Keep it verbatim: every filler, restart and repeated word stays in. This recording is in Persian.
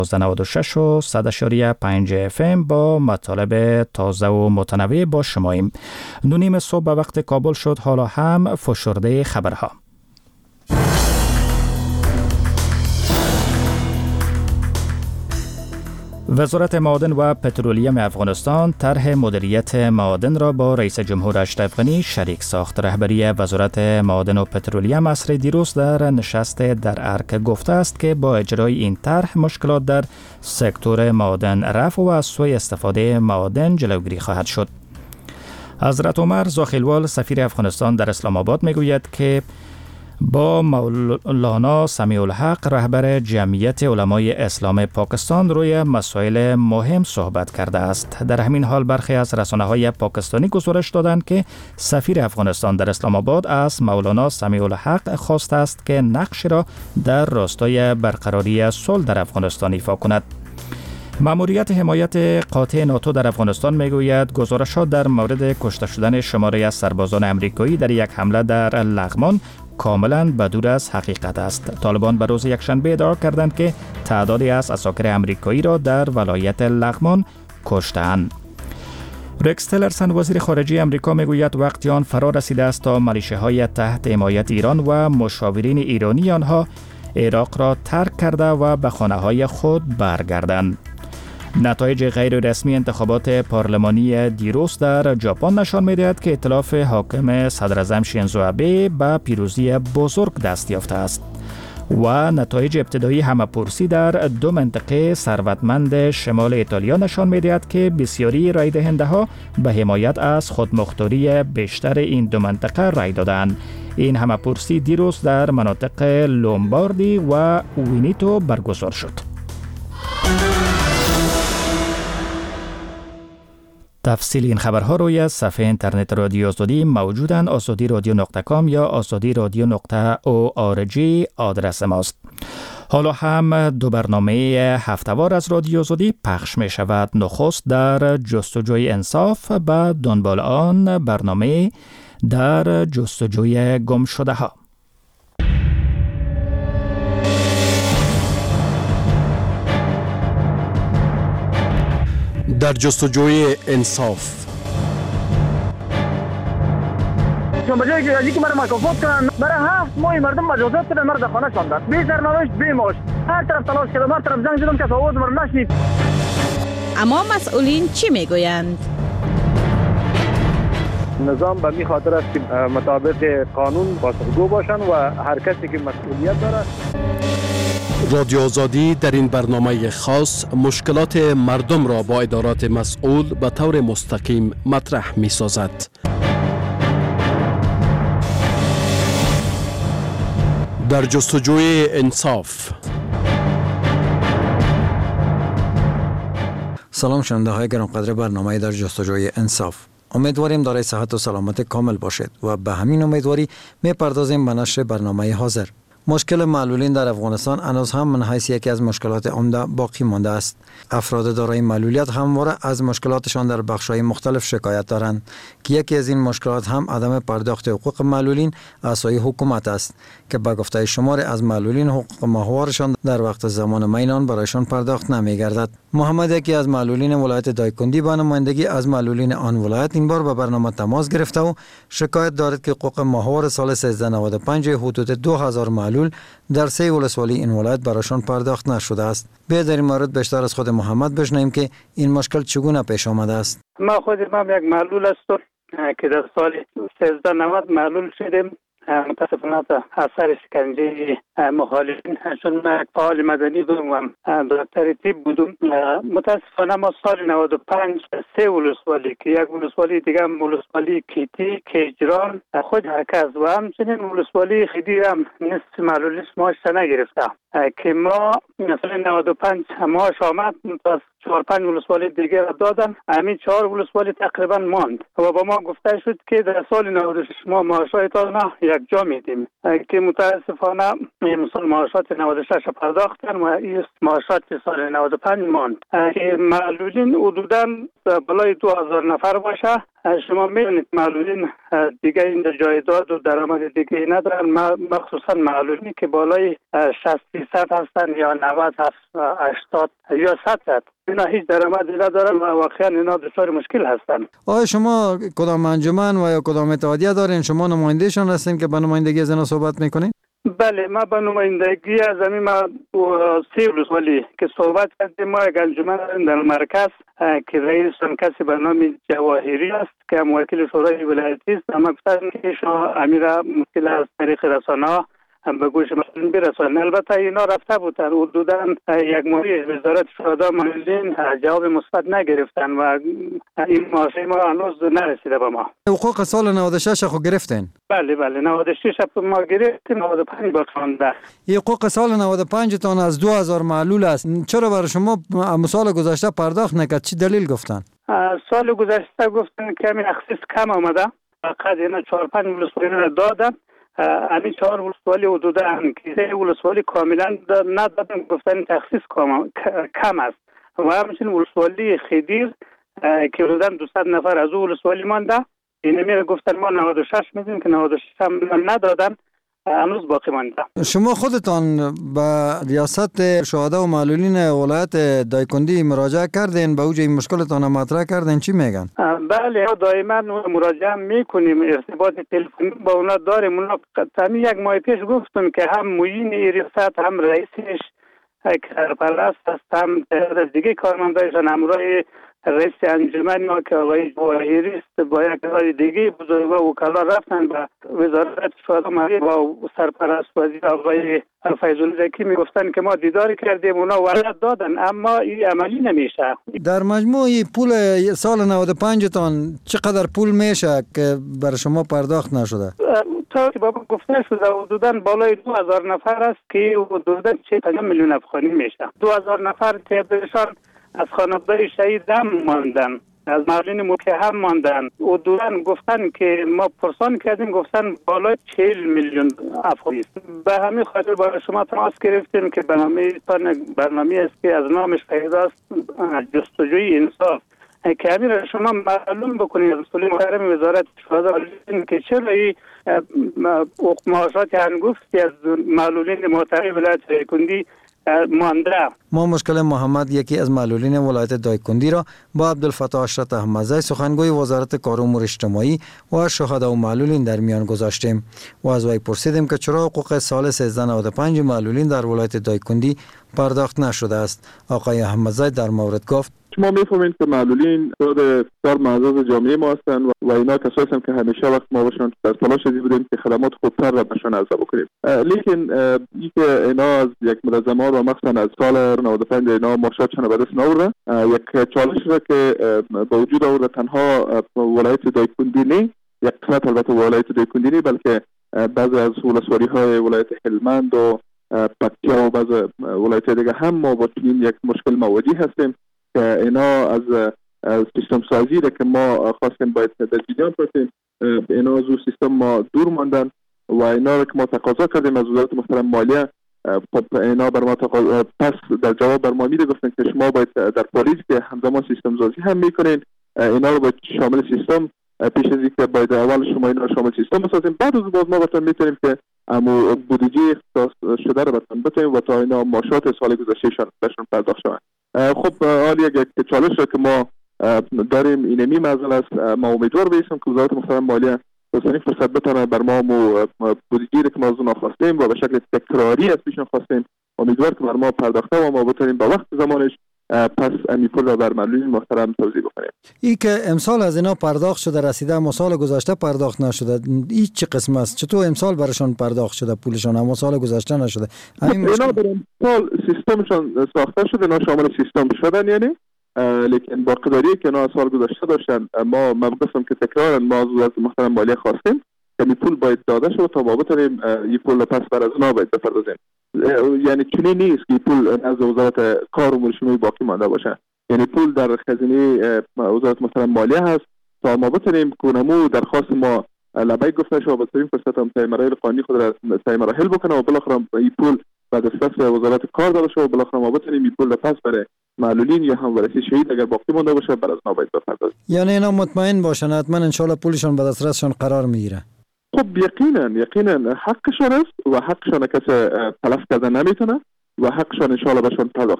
نود و شش و صد اشاریه پنج اف ام با مطالب تازه و متنوع با شماییم. نونیم صبح به وقت کابل شد، حالا هم فشرده خبرها. وزارت معادن و پترولیم افغانستان طرح مدیریت معادن را با رئیس جمهور اشرف غنی شریک ساخت. رهبری وزارت معادن و پترولیم عصر دیروز در نشست در ارک گفته است که با اجرای این طرح مشکلات در سکتور معادن رفع و از سوء استفاده معادن جلوگیری خواهد شد. حضرت عمر زاخیلوال سفیر افغانستان در اسلام آباد میگوید که با مولانا سمیع الحق رهبر جمعیت علمای اسلام پاکستان روی مسائل مهم صحبت کرده است. در همین حال برخی از رسانه‌های پاکستانی گزارش دادند که سفیر افغانستان در اسلام آباد از مولانا سمیع الحق خواسته است که نقشی را در راستای برقراری صلح در افغانستان ایفا کند. ماموریت حمایت قاطع ناتو در افغانستان میگوید گزارشات در مورد کشته شدن شماری از سربازان امریکایی در یک حمله در لغمان کاملا بدور از حقیقت است. طالبان به روز یکشنبه ادعا کردند که تعدادی از عساکر امریکایی را در ولایت لغمان کشتند. رکس تیلرسن وزیر خارجه امریکا میگوید وقتی آن فرا رسیده است تا میلیشه‌های تحت حمایت ایران و مشاورین ایرانی آنها عراق را ترک کرده و به خانه‌های خود برگردند. نتایج غیر رسمی انتخابات پارلمانی دیروز در ژاپن نشان می‌دهد که ائتلاف حاکم صدر اعظم شینزو آبه به پیروزی بزرگ دست یافته است و نتایج ابتدایی همه‌پرسی در دو منطقه ثروتمند شمال ایتالیا نشان می‌دهد که بسیاری رای دهنده‌ها به حمایت از خودمختاری بیشتر این دو منطقه رای دادند. این همه‌پرسی دیروز در مناطق لومباردی و وینیتو برگزار شد. تفصیل این خبرها روی صفحه اینترنت رادیو آزادی موجودند. آزادی رادیو نقطه کام یا آزادی رادیو نقطه او آر جی آدرس ماست. حالا هم دو برنامه هفته‌وار از رادیو آزادی پخش می شود. نخست در جستجوی انصاف، بعد دنبال آن برنامه در جستجوی گم شده ها. در جستجوی انصاف. چون بجایی که ازی که مرا مکافات کنن برای هفت ماه مردم مجازات کنن، مرد خانه شاندن بی سرنوشت بی معاش، هر طرف تلاش کردم، هر طرف زنگ زدم که آواز مرا نشنید. اما مسئولین چی میگویند؟ نظام به می خاطر است که مطابق قانون پاسخگو باشن و هر کسی که مسئولیت داره. رادیو آزادی در این برنامه خاص مشکلات مردم را با ادارات مسئول به طور مستقیم مطرح می سازد. در جستجوی انصاف. سلام شنونده های گرانقدر برنامه در جستجوی انصاف. امیدواریم دارای صحت و سلامت کامل باشید و به همین امیدواری می پردازیم به نشر برنامه حاضر. مشکل معلولین در افغانستان هنوز هم من حیث یکی از مشکلات عمده باقی مانده است. افراد دارای معلولیت همواره از مشکلاتشان در بخش‌های مختلف شکایت دارند که یکی از این مشکلات هم عدم پرداخت حقوق معلولین از سوی حکومت است که به گفته شمار از معلولین حقوق ماهوارشان در وقت زمان مینان برایشان پرداخت نمی‌گردد. محمد یکی از معلولین ولایت دایکندی با نمایندگی از معلولین آن ولایت این بار به برنامه تماس گرفته و شکایت دارد که حقوق ماهوار سال سیزده نود و پنج حدود دو هزار معلول در سه ولسوالی این ولایت برایشان پرداخت نشده است. به در این مورد بیشتر از خود محمد بشنویم که این مشکل چگونه پیش آمده است. ما خود ما یک معلول هستم که در سال سیزده نود معلول شدیم. متاسفانه اثر شکنجه مخالفین، چون من فعال مدنی بودم و دکتر طب بودم. متاسفانه ما سال نود و پنج سه ولسوالی که یک ولسوالی دیگه هم ولسوالی کیتی کیجران خود حرکت و همچنین ولسوالی خیدی هم نصف معلولیش ماش نگرفته که ما مثلا نود و پنج ماش آمد تا چهار پنج ولسوالی دیگه را دادن. همین چهار ولسوالی تقریبا ماند و با ما گفته شد که در سال نود و شش ما معاشاتتان یک جا میدیم که متاسفانه مثلا معاشات نود و شش پرداختن و این معاشات سال نود و پنج ماند که معلولین حدوداً بالای دو هزار نفر باشه شما می‌بینید معلولین دیگه این جایداد و درآمد دیگه ندارن، مخصوصا معلولینی که بالای شصت درصد هستن یا نود هشتاد یا صد، اینا هیچ درآمدی ندارن و واقعا اینا دچار مشکل هستن. آیا شما کدام انجمن و یا کدام اتحادیه دارین؟ شما نمایندهشون هستین که به نمایندگی از اینا صحبت میکنین؟ بله، ما به نمایندگی از همین ما سی ولسوالی که صحبت کردیم. ما یک انجمن در مرکز که رئیس کسی به نام جواهری است که هم وکیل شورای ولایتی است. اما گفتن که شما امیر مشکل از طریق رسانه‌ها هم به گوش مسئولین برسانن. البته اینا رفته بودن حدوداً یک ماهی وزارت شهدا معلولین جواب مثبت نگرفتن و این ماشه ما هنوز نرسیده به ما. حقوق سال نود و شش خو گرفتین؟ بله بله، نود و شش ما گرفتیم، نود و پنج باقی مانده. این حقوق سال نود و پنج تان از دو هزار معلول است. چرا برای شما سال گذشته پرداخت نکرد؟ چی دلیل گفتن؟ سال گذشته گفتن که همین اخصیص کم آمده، فقط اینا چهار پنج ولسوالی را دادن. همین چهار ولسوالی حدودا که ولسوالی کاملا ندادن، گفتن تخصیص کم است. و همچنین ولسوالی خدیر که حدودا دویست نفر از اون ولسوالی مانده، این میره گفتن ما نود و شش میدیم که نود و شش هم ندادن، هنوز باقی مانده. شما خودتان به ریاست شهدا و معلولین ولایت دایکندی مراجعه کردین؟ به اوج این مشکلتان مطرح کردین؟ چی میگن؟ بله، دائما مراجعه میکنیم، ارتباط تلفنی با اونا داریم. اونا تمی یک ماه پیش گفتم که هم معین ریاست هم رئیسش کارپرست است، هم دیگه کارمندایشان همراه رئیس انجمن ما که آقای جواهری است با یک کار دیگه بزرگ و وکلا رفتن به وزارت شهدا معلولین با سرپرست وزیر آقای فیض‌الله زکی میگفتن که ما دیدار کردیم، اونا ورد دادن اما این عملی نمیشه. در مجموع پول سال نود و پنج تان چقدر پول میشه که بر شما پرداخت نشده؟ تا که بابا گفته شده حدوداً بالای دو هزار نفر است که حدوداً چهل میلیون افغانی میشه. دو هزار نفر تعدادشان از خانواده شهید هم ماندن، از معلولین متهم ماندن. حدوداً گفتن که ما پرسان کردیم، گفتن بالای چهل میلیون افغانی است. به همین خاطر با شما تماس گرفتیم که برنامه تان برنامه است که از نامش پیدا است، جستجوی انصاف، که همین شما معلوم بکنید مسئول محترم وزارت شهدا که چرا این معاشات هنگفتی از معلولین محترم ولایت دایکندی مانده. ما مشکل محمد یکی از معلولین ولایت دایکندی را با عبدالفتاح اشرت احمدزی سخنگوی وزارت کار و امور اجتماعی و شهدا و معلولین در میان گذاشتیم و از وی پرسیدیم که چرا حقوق سال سیزده نود و پنج معلولین در ولایت دایکندی پرداخت نشده است. آقای احمدزی در مورد گفت: شما میفهمید که معلولین بسیار معزز جامعه ما هستند و اینا کسایی هستند که همیشه وقت ما باشن در تلاش ازی بودیم که خدمات خوبتر را بهشان عرضه بکنیم. لیکن اینکه اینا از یک منظمه و مخصوصا از سال نود و پنج اینا معاشاتشان به دست نآورده، یک چالش را که با وجود آورده تنها ولایت دایکندی نه، یک قسمت البته ولایت دایکندی نه بلکه بعضی از ولسوالی های ولایت هلمند و پکتیا و بعضی ولایت دیگه هم ما با چنین یک مشکل مواجه هستیم که اینا از سیستم سازی را که ما خواستیم باید در جریان باشیم، اینا از سیستم ما دور ماندن و اینا را که ما تقاضا کردیم از وزارت محترم مالیه، خب اینا بر ما تقاضا پس در جواب بر ما میده گفتن که شما باید در پاریس که همزمان سیستم سازی هم میکنین، اینا رو باید شامل سیستم پیش از اینکه باید اول شما اینا شامل سیستم بسازیم، بعد از باز ما بتون میتونیم که امو بودجه اختصاص شده رو بتون بتونیم و تا اینا معاشات سال گذشتهشان بهشون پرداخت شود. خب حالی یک چالش را که ما داریم اینمی مسئله است. ما امیدوار باشیم که وزارت محترم مالیه بسیاری فرصت بتونه بر ما مو بودجه که ما از اون خواستیم و به شکل تکراری از پیشون خواستیم، امیدوار که بر ما پرداخته و ما بتونیم با وقت زمانش پس امی پول را بر معلولین محترم توزیع بکنیم. ای که امسال از اینا پرداخت شده رسیده اما سال گذشته پرداخت نشده، این چه قسم است؟ چطور امسال برشون پرداخت شده پولشون اما سال گذشته نشده؟ همین اینا در امسال سیستمشون ساخته شده، اینا شامل سیستم شدن یعنی، لیکن با قدری که اینا سال گذشته داشتن ما مبقسم که تکرار ما از وزارت محترم مالیه خواستیم که این پول باید داده شد تا ما بتونیم این پول پس بر از اونا باید بپردازیم. یعنی چنین نیست که پول از وزارت کار و امور اجتماعی باقی مانده باشه، یعنی پول در خزینه وزارت محترم مالیه هست تا ما بتونیم کنمو درخواست ما لبیک گفته شو و بتونیم فرصت هم طی مراحل قانونی خود را طی مراحل بکنه و بالاخره این پول بعد از پس وزارت کار داده شو و بالاخره ما بتونیم این پول پس بره معلولین یا هموارثی شهید اگر باقی مانده باشه بر از اونا باید بپردازیم. یعنی اینا مطمئن باشن حتما ان شاء الله پولشون به دسترسشون قرار میگیره. خب یقینا یقینا حقشون است و حقشون کسی تلف کرده نمیتونه و حقشون ان شاء الله بهشون پرداخت